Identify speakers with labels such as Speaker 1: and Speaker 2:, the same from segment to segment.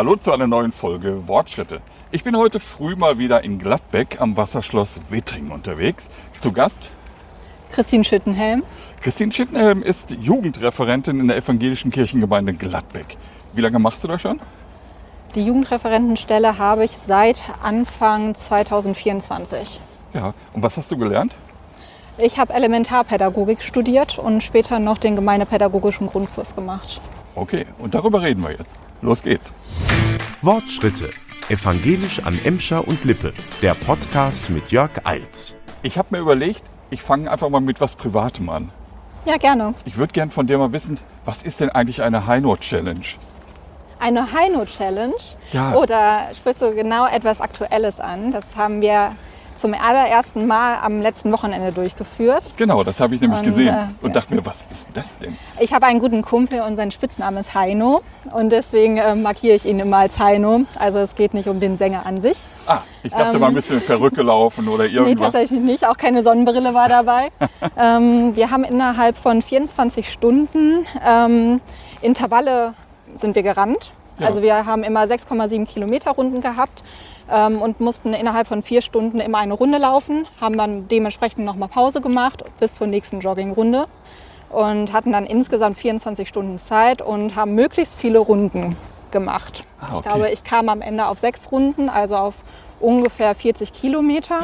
Speaker 1: Hallo zu einer neuen Folge Wortschritte. Ich bin heute früh mal wieder in Gladbeck am Wasserschloss Wettringen unterwegs. Zu Gast
Speaker 2: Christine Schittenhelm.
Speaker 1: Christine Schittenhelm ist Jugendreferentin in der evangelischen Kirchengemeinde Gladbeck. Wie lange machst du das schon?
Speaker 2: Die Jugendreferentenstelle habe ich seit Anfang 2024.
Speaker 1: Ja, und was hast du gelernt?
Speaker 2: Ich habe Elementarpädagogik studiert und später noch den gemeindepädagogischen Grundkurs gemacht.
Speaker 1: Okay, und darüber reden wir jetzt. Los geht's.
Speaker 3: Wortschritte. Evangelisch an Emscher und Lippe. Der Podcast mit Jörg Eils.
Speaker 1: Ich habe mir überlegt, ich fange einfach mal mit was Privatem an.
Speaker 2: Ja, gerne.
Speaker 1: Ich würde gern von dir mal wissen, was ist denn eigentlich eine Heino-Challenge?
Speaker 2: Eine Heino-Challenge?
Speaker 1: Ja.
Speaker 2: Oder sprichst du genau etwas Aktuelles an? Das haben wir zum allerersten Mal am letzten Wochenende durchgeführt.
Speaker 1: Genau, das habe ich nämlich gesehen und
Speaker 2: ja.
Speaker 1: dachte mir, was ist das denn?
Speaker 2: Ich habe einen guten Kumpel und sein Spitzname ist Heino und deswegen markiere ich ihn immer als Heino. Also es geht nicht um den Sänger an sich.
Speaker 1: Ah, ich dachte mal ein bisschen mit Perücke laufen oder
Speaker 2: Nee,
Speaker 1: irgendwas.
Speaker 2: tatsächlich nicht. Auch keine Sonnenbrille war dabei. Wir haben innerhalb von 24 Stunden Intervalle sind wir gerannt.
Speaker 1: Ja.
Speaker 2: Also wir haben immer 6,7 Kilometer Runden gehabt und mussten innerhalb von 4 Stunden immer eine Runde laufen, haben dann dementsprechend nochmal Pause gemacht bis zur nächsten Joggingrunde und hatten dann insgesamt 24 Stunden Zeit und haben möglichst viele Runden gemacht.
Speaker 1: Ah, okay.
Speaker 2: Ich glaube, ich kam am Ende auf 6 Runden, also auf ungefähr 40 Kilometer.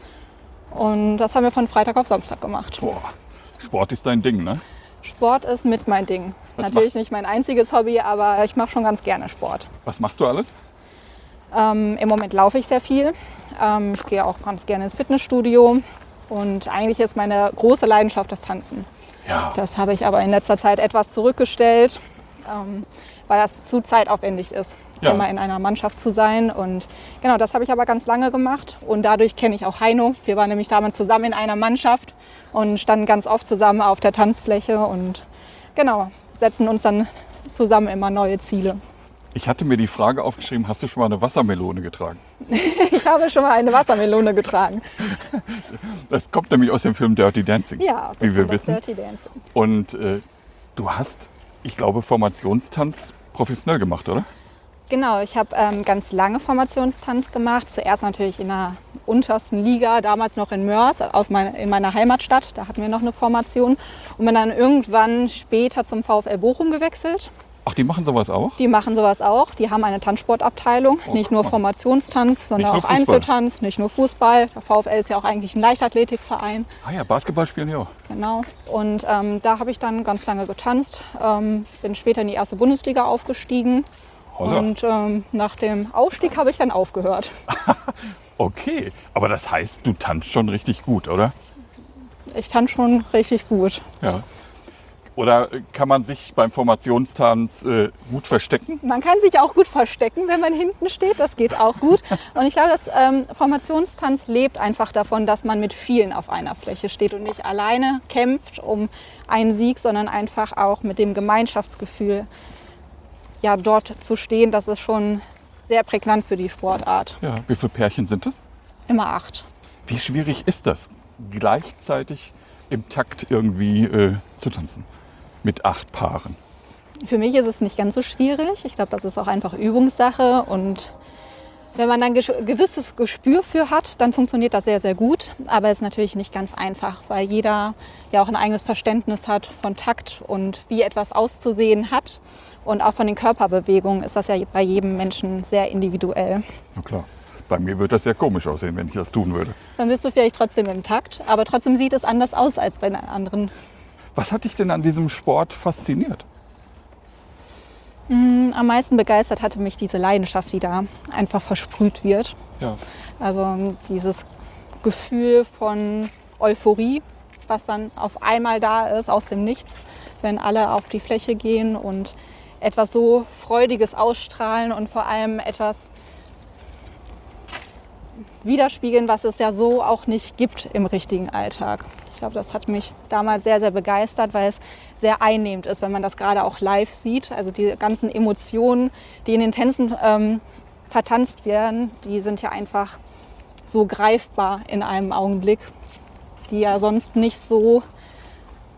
Speaker 2: Und das haben wir von Freitag auf Samstag gemacht.
Speaker 1: Boah, Sport ist dein Ding, ne?
Speaker 2: Sport ist mit mein Ding.
Speaker 1: Was
Speaker 2: Natürlich
Speaker 1: machst-
Speaker 2: nicht mein einziges Hobby, aber ich mache schon ganz gerne Sport.
Speaker 1: Was machst du alles?
Speaker 2: Im Moment laufe ich sehr viel. Ich gehe auch ganz gerne ins Fitnessstudio. Und eigentlich ist meine große Leidenschaft das Tanzen.
Speaker 1: Ja.
Speaker 2: Das habe ich aber in letzter Zeit etwas zurückgestellt, weil das zu zeitaufwendig ist,
Speaker 1: Ja.
Speaker 2: immer in einer Mannschaft zu sein. Und genau, das habe ich aber ganz lange gemacht. Und dadurch kenne ich auch Heino. Wir waren nämlich damals zusammen in einer Mannschaft und standen ganz oft zusammen auf der Tanzfläche und genau, setzen uns dann zusammen immer neue Ziele.
Speaker 1: Ich hatte mir die Frage aufgeschrieben, hast du schon mal eine Wassermelone getragen?
Speaker 2: Ich habe schon mal eine Wassermelone getragen.
Speaker 1: Das kommt nämlich aus dem Film Dirty Dancing,
Speaker 2: Ja, das
Speaker 1: wie wir
Speaker 2: kommt aus
Speaker 1: wissen.
Speaker 2: Dirty Dancing.
Speaker 1: Und du hast, ich glaube, Formationstanz professionell gemacht, oder?
Speaker 2: Genau, ich habe ganz lange Formationstanz gemacht. Zuerst natürlich in der untersten Liga, damals noch in Mörs, in meiner Heimatstadt. Da hatten wir noch eine Formation. Und bin dann irgendwann später zum VfL Bochum gewechselt.
Speaker 1: Ach, die machen sowas auch?
Speaker 2: Die machen sowas auch. Die haben eine Tanzsportabteilung.
Speaker 1: Oh,
Speaker 2: Nicht nur
Speaker 1: guck mal.
Speaker 2: Formationstanz, sondern
Speaker 1: Nicht nur
Speaker 2: auch
Speaker 1: Fußball.
Speaker 2: Einzeltanz, nicht nur Fußball. Der VfL ist ja auch eigentlich ein Leichtathletikverein.
Speaker 1: Ah ja, Basketball spielen ja auch.
Speaker 2: Genau. Und da habe ich dann ganz lange getanzt. Bin später in die erste Bundesliga aufgestiegen.
Speaker 1: Holla.
Speaker 2: Und nach dem Aufstieg habe ich dann aufgehört.
Speaker 1: Okay, aber das heißt, du tanzt schon richtig gut, oder?
Speaker 2: Ich tanze schon richtig gut.
Speaker 1: Ja. Oder kann man sich beim Formationstanz gut verstecken?
Speaker 2: Man kann sich auch gut verstecken, wenn man hinten steht. Das geht auch gut. Und ich glaube, dass Formationstanz lebt einfach davon, dass man mit vielen auf einer Fläche steht und nicht alleine kämpft um einen Sieg, sondern einfach auch mit dem Gemeinschaftsgefühl ja, dort zu stehen. Das ist schon sehr prägnant für die Sportart.
Speaker 1: Ja. Wie viele Pärchen sind es?
Speaker 2: Immer 8.
Speaker 1: Wie schwierig ist das, gleichzeitig im Takt irgendwie zu tanzen? Mit 8 Paaren.
Speaker 2: Für mich ist es nicht ganz so schwierig. Ich glaube, das ist auch einfach Übungssache. Und wenn man dann ein gewisses Gespür für hat, dann funktioniert das sehr, sehr gut. Aber es ist natürlich nicht ganz einfach, weil jeder ja auch ein eigenes Verständnis hat von Takt und wie etwas auszusehen hat. Und auch von den Körperbewegungen ist das ja bei jedem Menschen sehr individuell.
Speaker 1: Na klar. Bei mir würde das sehr komisch aussehen, wenn ich das tun würde.
Speaker 2: Dann bist du vielleicht trotzdem im Takt, aber trotzdem sieht es anders aus als bei den anderen.
Speaker 1: Was hat dich denn an diesem Sport fasziniert?
Speaker 2: Am meisten begeistert hatte mich diese Leidenschaft, die da einfach versprüht wird.
Speaker 1: Ja.
Speaker 2: Also dieses Gefühl von Euphorie, was dann auf einmal da ist, aus dem Nichts, wenn alle auf die Fläche gehen und etwas so Freudiges ausstrahlen und vor allem etwas widerspiegeln, was es ja so auch nicht gibt im richtigen Alltag. Ich glaube, das hat mich damals sehr, sehr begeistert, weil es sehr einnehmend ist, wenn man das gerade auch live sieht. Also die ganzen Emotionen, die in den Tänzen vertanzt werden, die sind ja einfach so greifbar in einem Augenblick, die ja sonst nicht so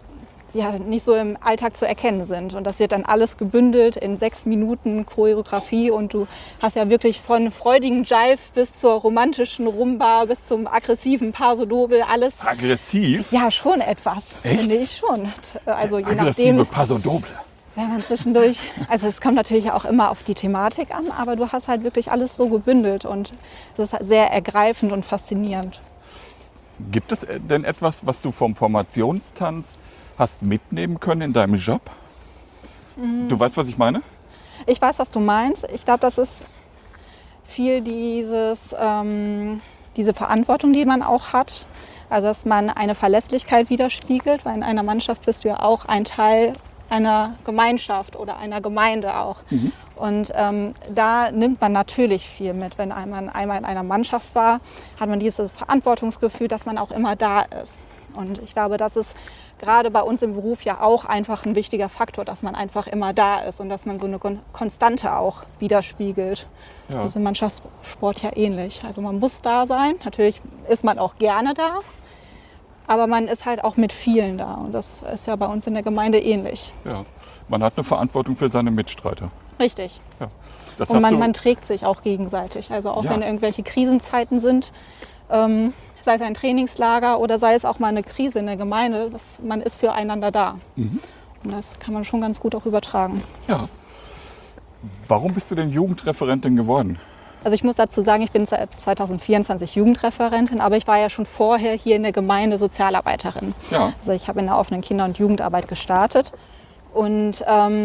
Speaker 2: nicht so im Alltag zu erkennen sind. Und das wird dann alles gebündelt in 6 Minuten Choreografie und du hast ja wirklich von freudigen Jive bis zur romantischen Rumba, bis zum aggressiven Paso Doble, alles.
Speaker 1: Aggressiv?
Speaker 2: Ja, schon etwas,
Speaker 1: echt?
Speaker 2: Finde ich schon. Also je
Speaker 1: Aggressive
Speaker 2: nachdem,
Speaker 1: Paso Doble.
Speaker 2: wenn man zwischendurch, also es kommt natürlich auch immer auf die Thematik an, aber du hast halt wirklich alles so gebündelt und es ist sehr ergreifend und faszinierend.
Speaker 1: Gibt es denn etwas, was du vom Formationstanz hast mitnehmen können in deinem Job? Du weißt, was ich meine?
Speaker 2: Ich weiß, was du meinst. Ich glaube, das ist viel diese Verantwortung, die man auch hat. Also, dass man eine Verlässlichkeit widerspiegelt, weil in einer Mannschaft bist du ja auch ein Teil einer Gemeinschaft oder einer Gemeinde auch. Und da nimmt man natürlich viel mit. Wenn man einmal in einer Mannschaft war, hat man dieses Verantwortungsgefühl, dass man auch immer da ist. Und ich glaube, das ist gerade bei uns im Beruf ja auch einfach ein wichtiger Faktor, dass man einfach immer da ist und dass man so eine Konstante auch widerspiegelt.
Speaker 1: Ja.
Speaker 2: Das ist im Mannschaftssport ja ähnlich. Also man muss da sein. Natürlich ist man auch gerne da. Aber man ist halt auch mit vielen da und das ist ja bei uns in der Gemeinde ähnlich.
Speaker 1: Ja. Man hat eine Verantwortung für seine Mitstreiter.
Speaker 2: Richtig.
Speaker 1: Ja. Das
Speaker 2: Und
Speaker 1: hast du-
Speaker 2: man trägt sich auch gegenseitig. Also auch
Speaker 1: Ja.
Speaker 2: wenn irgendwelche Krisenzeiten sind, sei es ein Trainingslager oder sei es auch mal eine Krise in der Gemeinde, man ist füreinander da. Und das kann man schon ganz gut auch übertragen.
Speaker 1: Ja. Warum bist du denn Jugendreferentin geworden?
Speaker 2: Also ich muss dazu sagen, ich bin seit 2024 Jugendreferentin, aber ich war ja schon vorher hier in der Gemeinde Sozialarbeiterin.
Speaker 1: Ja.
Speaker 2: Also ich habe in der offenen Kinder- und Jugendarbeit gestartet und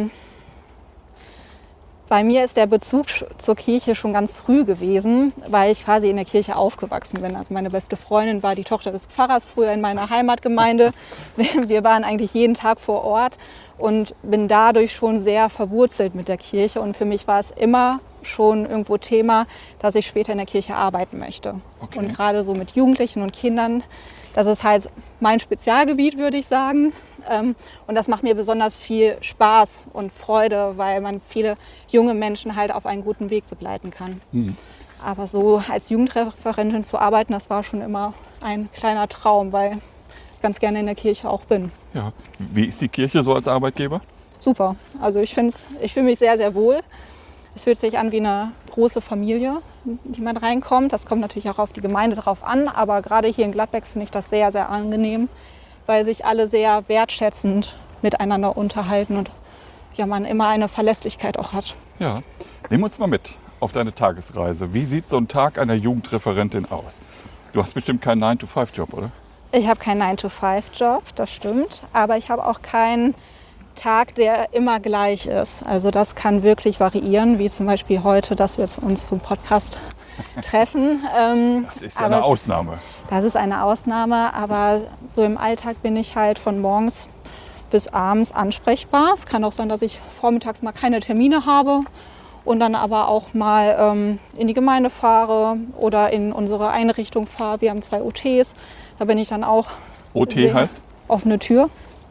Speaker 2: bei mir ist der Bezug zur Kirche schon ganz früh gewesen, weil ich quasi in der Kirche aufgewachsen bin. Also meine beste Freundin war die Tochter des Pfarrers früher in meiner Heimatgemeinde. Wir waren eigentlich jeden Tag vor Ort und bin dadurch schon sehr verwurzelt mit der Kirche. Und für mich war es immer schon irgendwo Thema, dass ich später in der Kirche arbeiten möchte.
Speaker 1: Okay.
Speaker 2: Und gerade so mit Jugendlichen und Kindern, das ist halt mein Spezialgebiet, würde ich sagen. Und das macht mir besonders viel Spaß und Freude, weil man viele junge Menschen halt auf einen guten Weg begleiten kann. Aber so als Jugendreferentin zu arbeiten, das war schon immer ein kleiner Traum, weil ich ganz gerne in der Kirche auch bin.
Speaker 1: Ja. Wie ist die Kirche so als Arbeitgeber?
Speaker 2: Super. Also ich fühle mich sehr, sehr wohl. Es fühlt sich an wie eine große Familie, in die man reinkommt. Das kommt natürlich auch auf die Gemeinde drauf an, aber gerade hier in Gladbeck finde ich das sehr, sehr angenehm, weil sich alle sehr wertschätzend miteinander unterhalten und ja, man immer eine Verlässlichkeit auch hat.
Speaker 1: Ja. Nimm uns mal mit auf deine Tagesreise. Wie sieht so ein Tag einer Jugendreferentin aus? Du hast bestimmt keinen 9-to-5-Job, oder?
Speaker 2: Ich habe keinen 9-to-5-Job, das stimmt, aber ich habe auch keinen Tag, der immer gleich ist. Also das kann wirklich variieren, wie zum Beispiel heute, dass wir uns zum Podcast treffen.
Speaker 1: Das ist ja eine Ausnahme.
Speaker 2: Das ist eine Ausnahme, aber so im Alltag bin ich halt von morgens bis abends ansprechbar. Es kann auch sein, dass ich vormittags mal keine Termine habe und dann aber auch mal in die Gemeinde fahre oder in unsere Einrichtung fahre. Wir haben 2 OTs, da bin ich dann auch.
Speaker 1: OT heißt?
Speaker 2: Offene Tür.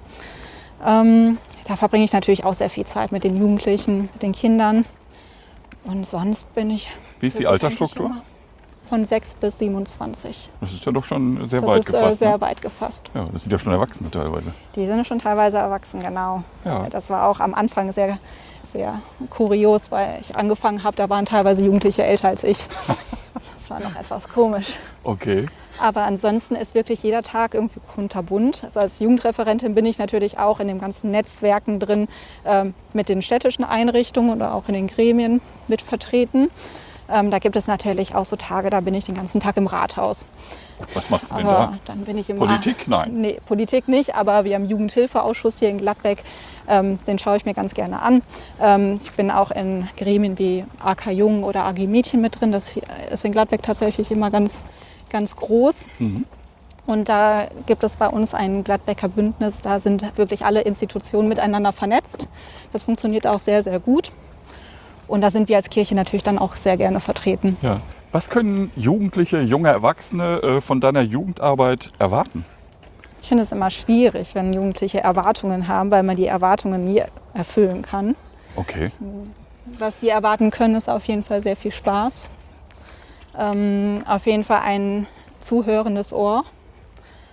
Speaker 2: Da verbringe ich natürlich auch sehr viel Zeit mit den Jugendlichen, mit den Kindern. Und sonst bin ich.
Speaker 1: Wie ist die
Speaker 2: wirklich
Speaker 1: Altersstruktur?
Speaker 2: eigentlich immer Von 6 bis 27.
Speaker 1: Das ist ja doch schon sehr
Speaker 2: Das
Speaker 1: weit
Speaker 2: ist
Speaker 1: gefasst.
Speaker 2: sehr
Speaker 1: Ne?
Speaker 2: weit gefasst.
Speaker 1: Ja, das sind ja schon Erwachsene teilweise.
Speaker 2: Die sind schon teilweise erwachsen, genau.
Speaker 1: Ja.
Speaker 2: Das war auch am Anfang sehr, sehr kurios, weil ich angefangen habe, da waren teilweise Jugendliche älter als ich. Das war noch etwas komisch.
Speaker 1: Okay.
Speaker 2: Aber ansonsten ist wirklich jeder Tag irgendwie kunterbunt. Also als Jugendreferentin bin ich natürlich auch in den ganzen Netzwerken drin, mit den städtischen Einrichtungen oder auch in den Gremien mit vertreten. Da gibt es natürlich auch so Tage, da bin ich den ganzen Tag im Rathaus.
Speaker 1: Was machst du denn
Speaker 2: Aber
Speaker 1: da?
Speaker 2: dann bin ich im
Speaker 1: Politik? Nein.
Speaker 2: Nee, Politik nicht, aber wir haben einen Jugendhilfeausschuss hier in Gladbeck. Den schaue ich mir ganz gerne an. Ich bin auch in Gremien wie AK Jung oder AG Mädchen mit drin. Das ist in Gladbeck tatsächlich immer ganz, ganz groß. Und da gibt es bei uns ein Gladbecker Bündnis. Da sind wirklich alle Institutionen miteinander vernetzt. Das funktioniert auch sehr, sehr gut. Und da sind wir als Kirche natürlich dann auch sehr gerne vertreten.
Speaker 1: Ja. Was können Jugendliche, junge Erwachsene von deiner Jugendarbeit erwarten?
Speaker 2: Ich finde es immer schwierig, wenn Jugendliche Erwartungen haben, weil man die Erwartungen nie erfüllen kann.
Speaker 1: Okay.
Speaker 2: Was die erwarten können, ist auf jeden Fall sehr viel Spaß. Auf jeden Fall ein zuhörendes Ohr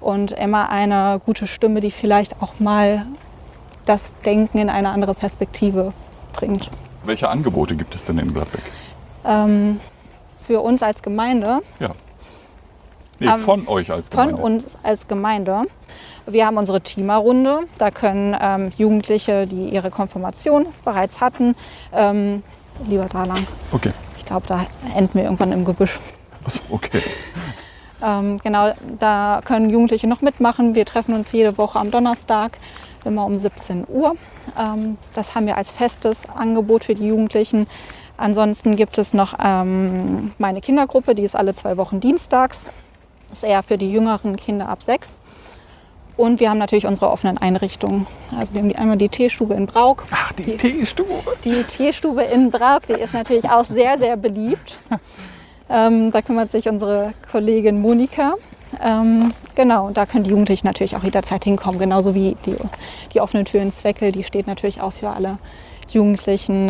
Speaker 2: und immer eine gute Stimme, die vielleicht auch mal das Denken in eine andere Perspektive bringt.
Speaker 1: Welche Angebote gibt es denn in Gladbeck?
Speaker 2: Für uns als Gemeinde?
Speaker 1: Ja. Nee, von euch als Gemeinde.
Speaker 2: Von uns als Gemeinde. Wir haben unsere Teamerrunde. Da können Jugendliche, die ihre Konfirmation bereits hatten, lieber da lang.
Speaker 1: Okay.
Speaker 2: Ich glaube, da enden wir irgendwann im Gebüsch.
Speaker 1: Achso, okay.
Speaker 2: Genau, da können Jugendliche noch mitmachen. Wir treffen uns jede Woche am Donnerstag, immer um 17 Uhr. Das haben wir als festes Angebot für die Jugendlichen. Ansonsten gibt es noch meine Kindergruppe, die ist alle 2 Wochen dienstags. Das ist eher für die jüngeren Kinder ab 6. Und wir haben natürlich unsere offenen Einrichtungen. Also wir haben einmal die Teestube in Brauk.
Speaker 1: Ach, die Teestube.
Speaker 2: Die Teestube in Brauk, die ist natürlich auch sehr, sehr beliebt. Da kümmert sich unsere Kollegin Monika. Genau, und da können die Jugendlichen natürlich auch jederzeit hinkommen. Genauso wie die offene Tür ins Zweckel, die steht natürlich auch für alle Jugendlichen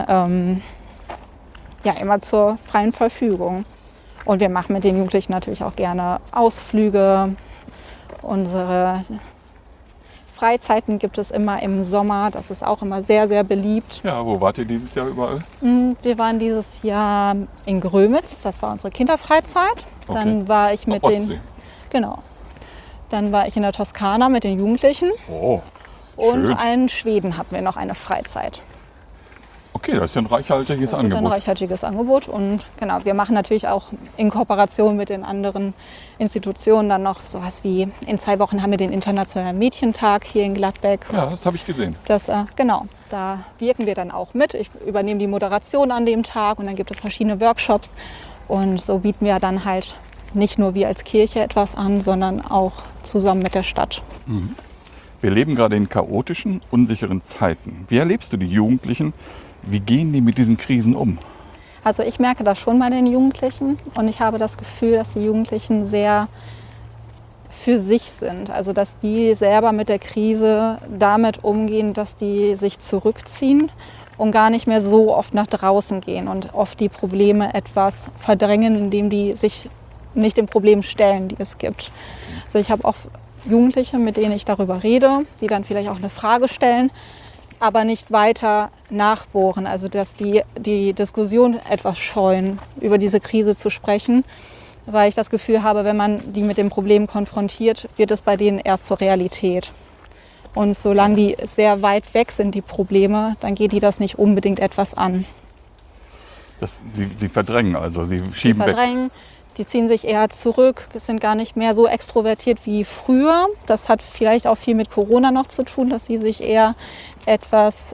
Speaker 2: immer zur freien Verfügung. Und wir machen mit den Jugendlichen natürlich auch gerne Ausflüge. Unsere Freizeiten gibt es immer im Sommer. Das ist auch immer sehr, sehr beliebt.
Speaker 1: Ja, wo wart ihr dieses Jahr überall?
Speaker 2: Wir waren dieses Jahr in Grömitz. Das war unsere Kinderfreizeit.
Speaker 1: Okay.
Speaker 2: Dann war ich mit
Speaker 1: Ostsee.
Speaker 2: Genau. Dann war ich in der Toskana mit den Jugendlichen.
Speaker 1: Oh,
Speaker 2: Und
Speaker 1: schön.
Speaker 2: in Schweden hatten wir noch eine Freizeit.
Speaker 1: Okay, das ist ja ein reichhaltiges
Speaker 2: Das ist ein
Speaker 1: Angebot.
Speaker 2: reichhaltiges Angebot. Und genau, wir machen natürlich auch in Kooperation mit den anderen Institutionen dann noch sowas wie, in 2 Wochen haben wir den Internationalen Mädchentag hier in Gladbeck.
Speaker 1: Ja, das habe ich gesehen.
Speaker 2: Das, genau, da wirken wir dann auch mit. Ich übernehme die Moderation an dem Tag und dann gibt es verschiedene Workshops. Und so bieten wir dann halt nicht nur wir als Kirche etwas an, sondern auch zusammen mit der Stadt.
Speaker 1: Wir leben gerade in chaotischen, unsicheren Zeiten. Wie erlebst du die Jugendlichen? Wie gehen die mit diesen Krisen um?
Speaker 2: Also ich merke das schon bei den Jugendlichen und ich habe das Gefühl, dass die Jugendlichen sehr für sich sind. Also dass die selber mit der Krise damit umgehen, dass die sich zurückziehen und gar nicht mehr so oft nach draußen gehen und oft die Probleme etwas verdrängen, indem die sich nicht den Problemen stellen, die es gibt. Also ich habe auch Jugendliche, mit denen ich darüber rede, die dann vielleicht auch eine Frage stellen, aber nicht weiter nachbohren. Also dass die Diskussion etwas scheuen, über diese Krise zu sprechen, weil ich das Gefühl habe, wenn man die mit dem Problem konfrontiert, wird es bei denen erst zur Realität. Und solange die sehr weit weg sind, die Probleme, dann geht die das nicht unbedingt etwas an.
Speaker 1: Sie verdrängen also, sie schieben
Speaker 2: Die verdrängen, die ziehen sich eher zurück, sind gar nicht mehr so extrovertiert wie früher. Das hat vielleicht auch viel mit Corona noch zu tun, dass sie sich eher etwas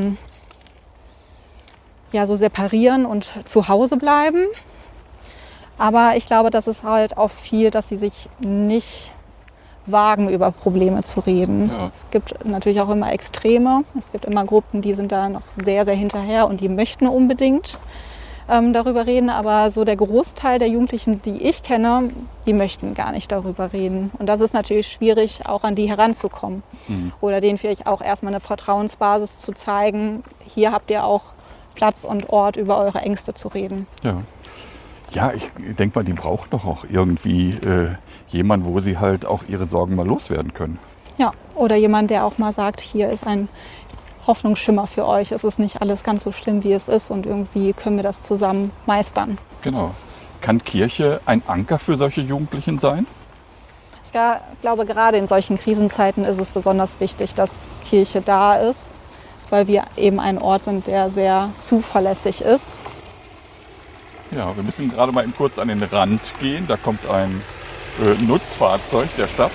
Speaker 2: so separieren und zu Hause bleiben. Aber ich glaube, das ist halt auch viel, dass sie sich nicht wagen, über Probleme zu reden.
Speaker 1: Ja.
Speaker 2: Es gibt natürlich auch immer Extreme. Es gibt immer Gruppen, die sind da noch sehr, sehr hinterher und die möchten unbedingt darüber reden. Aber so der Großteil der Jugendlichen, die ich kenne, die möchten gar nicht darüber reden. Und das ist natürlich schwierig, auch an die heranzukommen. Oder denen vielleicht auch erstmal eine Vertrauensbasis zu zeigen. Hier habt ihr auch Platz und Ort, über eure Ängste zu reden.
Speaker 1: Ja, ich denke mal, die brauchen doch auch irgendwie jemanden, wo sie halt auch ihre Sorgen mal loswerden können.
Speaker 2: Ja, oder jemand, der auch mal sagt, hier ist ein Hoffnungsschimmer für euch. Es ist nicht alles ganz so schlimm, wie es ist und irgendwie können wir das zusammen meistern.
Speaker 1: Genau. Kann Kirche ein Anker für solche Jugendlichen sein?
Speaker 2: Ich glaube, gerade in solchen Krisenzeiten ist es besonders wichtig, dass Kirche da ist, weil wir eben ein Ort sind, der sehr zuverlässig ist.
Speaker 1: Ja, wir müssen gerade mal eben kurz an den Rand gehen. Da kommt ein Nutzfahrzeug der Stadt.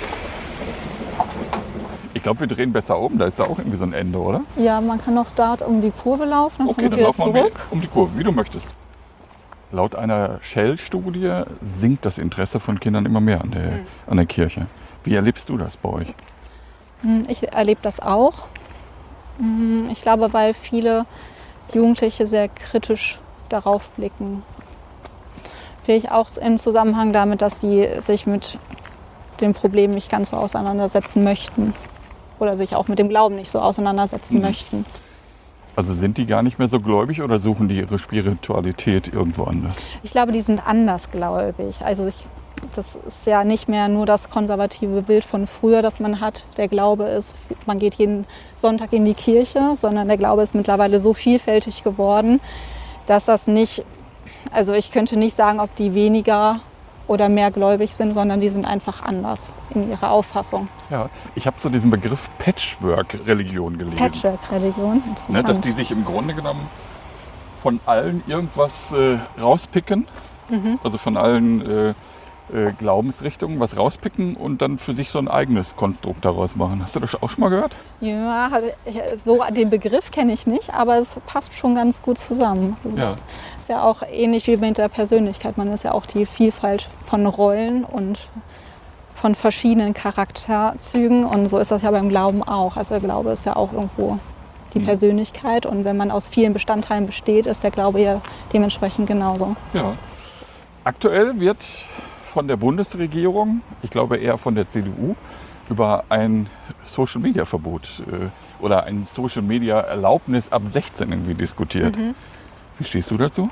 Speaker 1: Ich glaube, wir drehen besser um. Da ist ja auch irgendwie so ein Ende, oder?
Speaker 2: Ja, man kann noch dort um die Kurve laufen, dann
Speaker 1: Okay,
Speaker 2: kommen
Speaker 1: dann
Speaker 2: wir
Speaker 1: laufen
Speaker 2: wieder
Speaker 1: wir mal
Speaker 2: zurück.
Speaker 1: um die Kurve, wie du möchtest. Laut einer Shell-Studie sinkt das Interesse von Kindern immer mehr an der Kirche. Wie erlebst du das bei euch?
Speaker 2: Ich erlebe das auch. Ich glaube, weil viele Jugendliche sehr kritisch darauf blicken. Vielleicht auch im Zusammenhang damit, dass die sich mit den Problemen nicht ganz so auseinandersetzen möchten. Oder sich auch mit dem Glauben nicht so auseinandersetzen möchten.
Speaker 1: Also sind die gar nicht mehr so gläubig oder suchen die ihre Spiritualität irgendwo anders?
Speaker 2: Ich glaube, die sind andersgläubig. Also das ist ja nicht mehr nur das konservative Bild von früher, das man hat. Der Glaube ist, man geht jeden Sonntag in die Kirche, sondern der Glaube ist mittlerweile so vielfältig geworden, dass das nicht, also ich könnte nicht sagen, ob die weniger oder mehr gläubig sind, sondern die sind einfach anders in ihrer Auffassung.
Speaker 1: Ja, ich habe so diesen Begriff Patchwork-Religion gelesen.
Speaker 2: Patchwork-Religion, interessant.
Speaker 1: Ne, dass die sich im Grunde genommen von allen irgendwas rauspicken, also von allen Glaubensrichtungen was rauspicken und dann für sich so ein eigenes Konstrukt daraus machen. Hast du das auch schon mal gehört?
Speaker 2: Ja, so den Begriff kenne ich nicht, aber es passt schon ganz gut zusammen. Es ist ja auch ähnlich wie mit der Persönlichkeit. Man ist ja auch die Vielfalt von Rollen und von verschiedenen Charakterzügen und so ist das ja beim Glauben auch. Also der Glaube ist ja auch irgendwo die Persönlichkeit und wenn man aus vielen Bestandteilen besteht, ist der Glaube ja dementsprechend genauso.
Speaker 1: Ja. Aktuell wird von der Bundesregierung, ich glaube eher von der CDU, über ein Social-Media-Verbot oder ein Social-Media-Erlaubnis ab 16 irgendwie diskutiert. Wie stehst du dazu?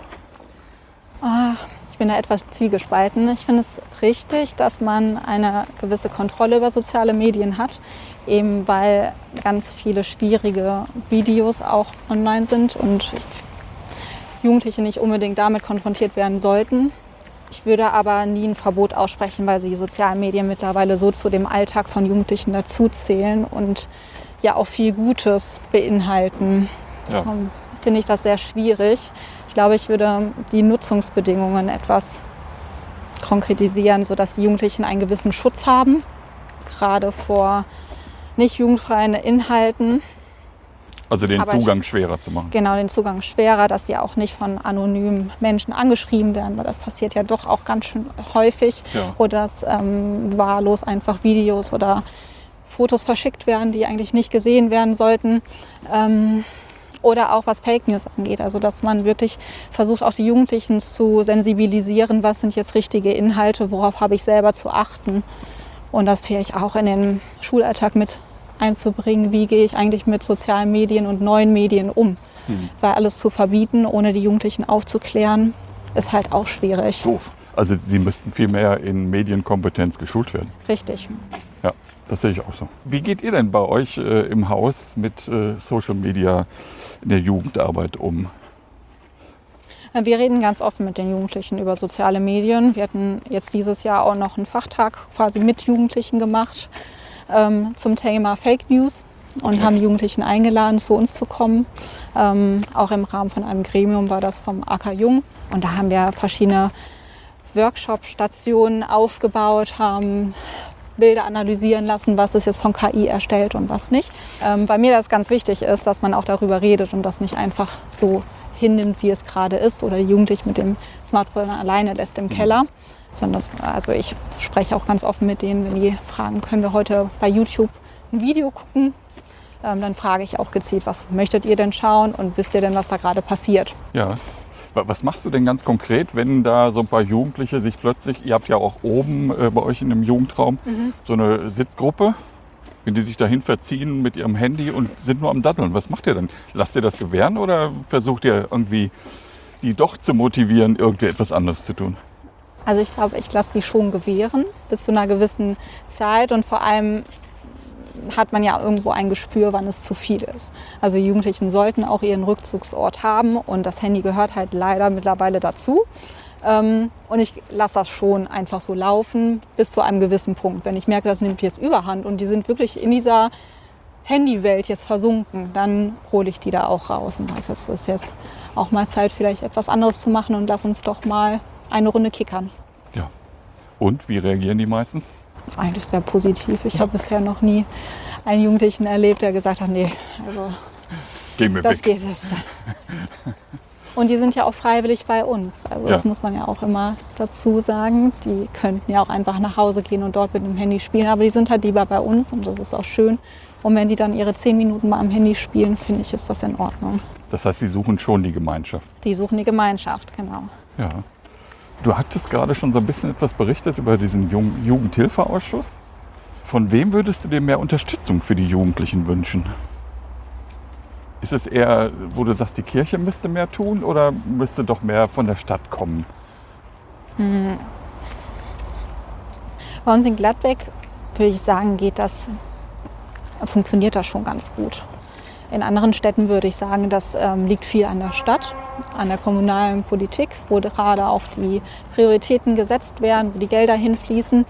Speaker 2: Ich bin da etwas zwiegespalten. Ich finde es richtig, dass man eine gewisse Kontrolle über soziale Medien hat, eben weil ganz viele schwierige Videos auch online sind und Jugendliche nicht unbedingt damit konfrontiert werden sollten. Ich würde aber nie ein Verbot aussprechen, weil die sozialen Medien mittlerweile so zu dem Alltag von Jugendlichen dazuzählen und ja auch viel Gutes beinhalten.
Speaker 1: Ja.
Speaker 2: Finde ich das sehr schwierig. Ich glaube, ich würde die Nutzungsbedingungen etwas konkretisieren, sodass die Jugendlichen einen gewissen Schutz haben, gerade vor nicht jugendfreien Inhalten.
Speaker 1: Also den Zugang schwerer zu machen.
Speaker 2: Genau, den Zugang schwerer, dass sie auch nicht von anonymen Menschen angeschrieben werden, weil das passiert ja doch auch ganz schön häufig.
Speaker 1: Ja.
Speaker 2: Oder dass wahllos einfach Videos oder Fotos verschickt werden, die eigentlich nicht gesehen werden sollten. Oder auch was Fake News angeht, also dass man wirklich versucht, auch die Jugendlichen zu sensibilisieren, was sind jetzt richtige Inhalte, worauf habe ich selber zu achten. Und das vielleicht auch in den Schulalltag mit einzubringen, wie gehe ich eigentlich mit sozialen Medien und neuen Medien um. Weil alles zu verbieten, ohne die Jugendlichen aufzuklären, ist halt auch schwierig.
Speaker 1: Doof. Also sie müssten viel mehr in Medienkompetenz geschult werden.
Speaker 2: Richtig.
Speaker 1: Ja, das sehe ich auch so. Wie geht ihr denn bei euch im Haus mit Social Media in der Jugendarbeit um?
Speaker 2: Wir reden ganz offen mit den Jugendlichen über soziale Medien. Wir hatten jetzt dieses Jahr auch noch einen Fachtag quasi mit Jugendlichen gemacht zum Thema Fake News und haben die Jugendlichen eingeladen, zu uns zu kommen. Auch im Rahmen von einem Gremium war das vom AK Jung. Und da haben wir verschiedene Workshop-Stationen aufgebaut, haben Bilder analysieren lassen, was ist jetzt von KI erstellt und was nicht. Weil mir das ganz wichtig ist, dass man auch darüber redet und das nicht einfach so hinnimmt, wie es gerade ist oder die Jugendlichen mit dem Smartphone alleine lässt im Keller. Sondern also ich spreche auch ganz offen mit denen, wenn die fragen, können wir heute bei YouTube ein Video gucken? Dann frage ich auch gezielt, was möchtet ihr denn schauen und wisst ihr denn, was da gerade passiert?
Speaker 1: Ja. Was machst du denn ganz konkret, wenn da so ein paar Jugendliche sich plötzlich, ihr habt ja auch oben bei euch in dem Jugendraum so eine Sitzgruppe, wenn die sich dahin verziehen mit ihrem Handy und sind nur am Daddeln. Was macht ihr dann? Lasst ihr das gewähren oder versucht ihr irgendwie die doch zu motivieren, irgendwie etwas anderes zu tun?
Speaker 2: Also ich glaube, ich lasse die schon gewähren bis zu einer gewissen Zeit und vor allem hat man ja irgendwo ein Gespür, wann es zu viel ist. Also die Jugendlichen sollten auch ihren Rückzugsort haben und das Handy gehört halt leider mittlerweile dazu. Und ich lasse das schon einfach so laufen bis zu einem gewissen Punkt. Wenn ich merke, das nimmt jetzt Überhand und die sind wirklich in dieser Handywelt jetzt versunken, dann hole ich die da auch raus und sage, das ist jetzt auch mal Zeit, vielleicht etwas anderes zu machen und lass uns doch mal eine Runde kickern.
Speaker 1: Ja. Und wie reagieren die meistens?
Speaker 2: Eigentlich sehr positiv. Ich habe bisher noch nie einen Jugendlichen erlebt, der gesagt hat, nee, also
Speaker 1: Geh mir
Speaker 2: das
Speaker 1: weg.
Speaker 2: geht es. Und die sind ja auch freiwillig bei uns. Also das muss man ja auch immer dazu sagen. Die könnten ja auch einfach nach Hause gehen und dort mit dem Handy spielen. Aber die sind halt lieber bei uns und das ist auch schön. Und wenn die dann ihre 10 Minuten mal am Handy spielen, finde ich, ist das in Ordnung.
Speaker 1: Das heißt, sie suchen schon die Gemeinschaft.
Speaker 2: Die suchen die Gemeinschaft, genau.
Speaker 1: Ja. Du hattest gerade schon so ein bisschen etwas berichtet über diesen Jugendhilfeausschuss. Von wem würdest du dir mehr Unterstützung für die Jugendlichen wünschen? Ist es eher, wo du sagst, die Kirche müsste mehr tun oder müsste doch mehr von der Stadt kommen?
Speaker 2: Bei uns in Gladbeck würde ich sagen, funktioniert das schon ganz gut. In anderen Städten würde ich sagen, das liegt viel an der Stadt, an der kommunalen Politik, wo gerade auch die Prioritäten gesetzt werden, wo die Gelder hinfließen.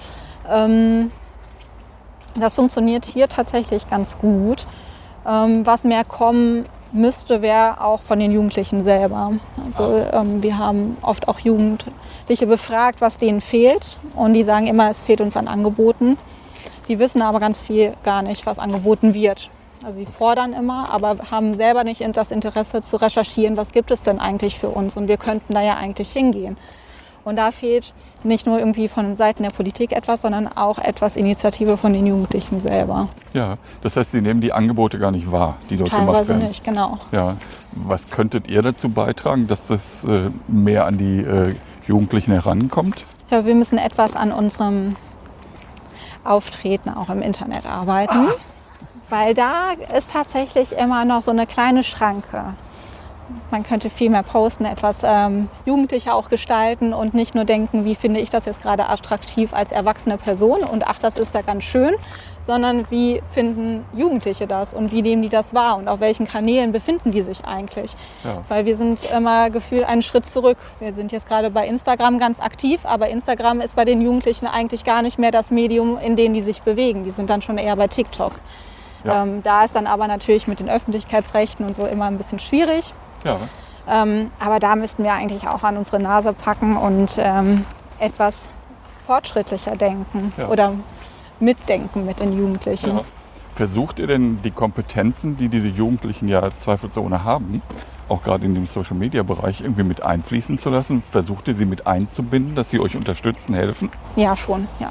Speaker 2: Das funktioniert hier tatsächlich ganz gut. Was mehr kommen müsste, wäre auch von den Jugendlichen selber. Also wir haben oft auch Jugendliche befragt, was denen fehlt. Und die sagen immer, es fehlt uns an Angeboten. Die wissen aber ganz viel gar nicht, was angeboten wird. Also sie fordern immer, aber haben selber nicht das Interesse zu recherchieren, was gibt es denn eigentlich für uns. Und wir könnten da ja eigentlich hingehen. Und da fehlt nicht nur irgendwie von Seiten der Politik etwas, sondern auch etwas Initiative von den Jugendlichen selber.
Speaker 1: Ja, das heißt, Sie nehmen die Angebote gar nicht wahr, die dort gemacht werden.
Speaker 2: Teilweise nicht, genau.
Speaker 1: Ja. Was könntet ihr dazu beitragen, dass das mehr an die Jugendlichen herankommt?
Speaker 2: Ich glaube, wir müssen etwas an unserem Auftreten auch im Internet arbeiten, weil da ist tatsächlich immer noch so eine kleine Schranke. Man könnte viel mehr posten, etwas jugendlicher auch gestalten und nicht nur denken, wie finde ich das jetzt gerade attraktiv als erwachsene Person und ach, das ist ja ganz schön, sondern wie finden Jugendliche das und wie nehmen die das wahr und auf welchen Kanälen befinden die sich eigentlich. Ja. Weil wir sind immer gefühlt einen Schritt zurück. Wir sind jetzt gerade bei Instagram ganz aktiv, aber Instagram ist bei den Jugendlichen eigentlich gar nicht mehr das Medium, in dem die sich bewegen. Die sind dann schon eher bei TikTok. Ja. Da ist dann aber natürlich mit den Öffentlichkeitsrechten und so immer ein bisschen schwierig. Ja. Aber da müssten wir eigentlich auch an unsere Nase packen und etwas fortschrittlicher denken oder mitdenken mit den Jugendlichen. Ja.
Speaker 1: Versucht ihr denn die Kompetenzen, die diese Jugendlichen ja zweifelsohne haben, auch gerade in dem Social-Media-Bereich irgendwie mit einfließen zu lassen? Versucht ihr sie mit einzubinden, dass sie euch unterstützen, helfen?
Speaker 2: Ja, schon, ja.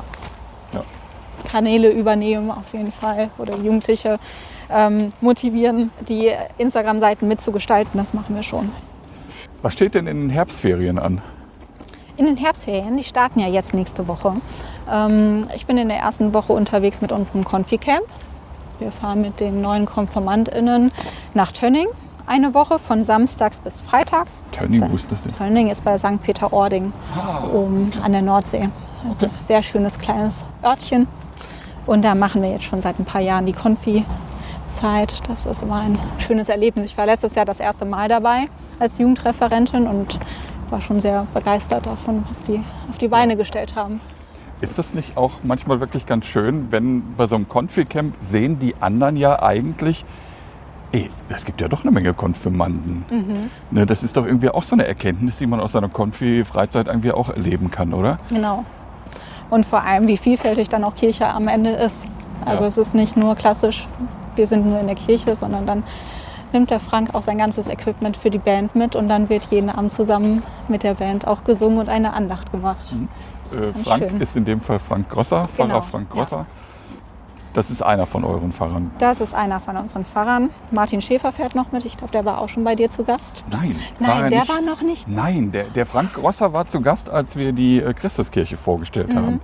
Speaker 2: Kanäle übernehmen auf jeden Fall oder Jugendliche motivieren, die Instagram-Seiten mitzugestalten, das machen wir schon.
Speaker 1: Was steht denn in den Herbstferien an?
Speaker 2: In den Herbstferien, die starten ja jetzt nächste Woche. Ich bin in der ersten Woche unterwegs mit unserem Konfi-Camp. Wir fahren mit den neuen KonfirmandInnen nach Tönning. Eine Woche von samstags bis freitags.
Speaker 1: Tönning, wo ist das denn?
Speaker 2: Tönning ist bei St. Peter-Ording, oben an der Nordsee. Das ist ein sehr schönes kleines Örtchen. Und da machen wir jetzt schon seit ein paar Jahren die Konfi-Zeit. Das ist immer ein schönes Erlebnis. Ich war letztes Jahr das erste Mal dabei als Jugendreferentin und war schon sehr begeistert davon, was die auf die Beine gestellt haben.
Speaker 1: Ist das nicht auch manchmal wirklich ganz schön, wenn bei so einem Konfi-Camp sehen die anderen ja eigentlich, es gibt ja doch eine Menge Konfirmanden. Mhm. Ne, das ist doch irgendwie auch so eine Erkenntnis, die man aus seiner Konfi-Freizeit irgendwie auch erleben kann, oder?
Speaker 2: Genau. Und vor allem, wie vielfältig dann auch Kirche am Ende ist. Also es ist nicht nur klassisch, wir sind nur in der Kirche, sondern dann nimmt der Frank auch sein ganzes Equipment für die Band mit und dann wird jeden Abend zusammen mit der Band auch gesungen und eine Andacht gemacht.
Speaker 1: Mhm. Frank schön. Ist in dem Fall Frank Grosser, Pfarrer Frank Grosser. Ja. Das ist einer von euren Pfarrern?
Speaker 2: Das ist einer von unseren Pfarrern. Martin Schäfer fährt noch mit. Ich glaube, der war auch schon bei dir zu Gast.
Speaker 1: Nein,
Speaker 2: der war noch nicht.
Speaker 1: Nein, der Frank Grosser war zu Gast, als wir die Christuskirche vorgestellt haben.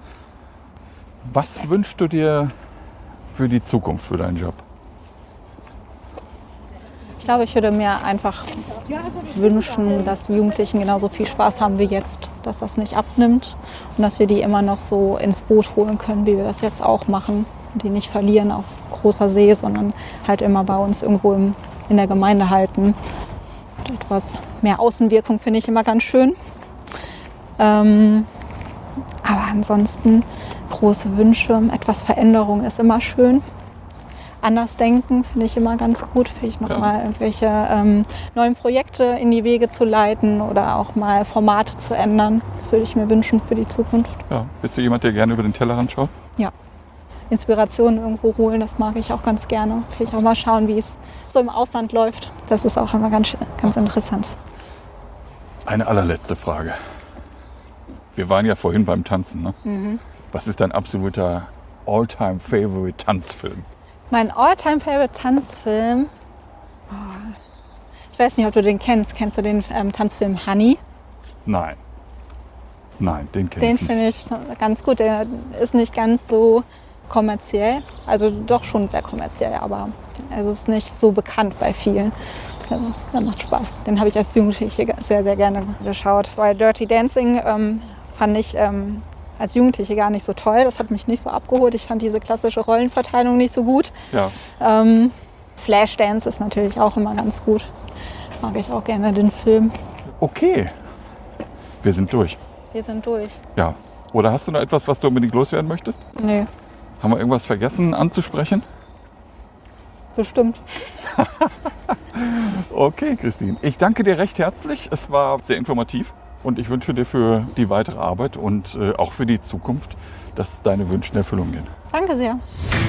Speaker 1: Was wünschst du dir für die Zukunft, für deinen Job?
Speaker 2: Ich glaube, ich würde mir einfach wünschen, dass die Jugendlichen genauso viel Spaß haben wie jetzt. Dass das nicht abnimmt und dass wir die immer noch so ins Boot holen können, wie wir das jetzt auch machen. Die nicht verlieren auf großer See, sondern halt immer bei uns irgendwo in der Gemeinde halten. Und etwas mehr Außenwirkung finde ich immer ganz schön. Aber ansonsten große Wünsche, etwas Veränderung ist immer schön. Anders denken finde ich immer ganz gut. Vielleicht nochmal irgendwelche neuen Projekte in die Wege zu leiten oder auch mal Formate zu ändern. Das würde ich mir wünschen für die Zukunft.
Speaker 1: Ja, bist du jemand, der gerne über den Tellerrand schaut?
Speaker 2: Ja. Inspiration irgendwo holen, das mag ich auch ganz gerne. Vielleicht auch mal schauen, wie es so im Ausland läuft. Das ist auch immer ganz interessant.
Speaker 1: Eine allerletzte Frage. Wir waren ja vorhin beim Tanzen, ne? Mhm. Was ist dein absoluter All-Time-Favorite-Tanzfilm? Mein
Speaker 2: All-Time-Favorite-Tanzfilm? Ich weiß nicht, ob du den kennst. Kennst du den Tanzfilm Honey?
Speaker 1: Nein, den kenne ich nicht.
Speaker 2: Den finde ich ganz gut. Der ist nicht ganz so kommerziell, also doch schon sehr kommerziell, aber es ist nicht so bekannt bei vielen. Der macht Spaß. Den habe ich als Jugendliche sehr, sehr gerne geschaut. Das war Dirty Dancing, fand ich als Jugendliche gar nicht so toll. Das hat mich nicht so abgeholt. Ich fand diese klassische Rollenverteilung nicht so gut.
Speaker 1: Ja.
Speaker 2: Flashdance ist natürlich auch immer ganz gut. Mag ich auch gerne den Film.
Speaker 1: Okay. Wir sind durch.
Speaker 2: Wir sind durch.
Speaker 1: Ja. Oder hast du noch etwas, was du unbedingt loswerden möchtest?
Speaker 2: Nee,
Speaker 1: Haben wir irgendwas vergessen anzusprechen?
Speaker 2: bestimmt.
Speaker 1: Okay, Christine. Ich danke dir recht herzlich. Es war sehr informativ und ich wünsche dir für die weitere Arbeit und auch für die Zukunft, dass deine Wünsche in Erfüllung gehen.
Speaker 2: Danke sehr.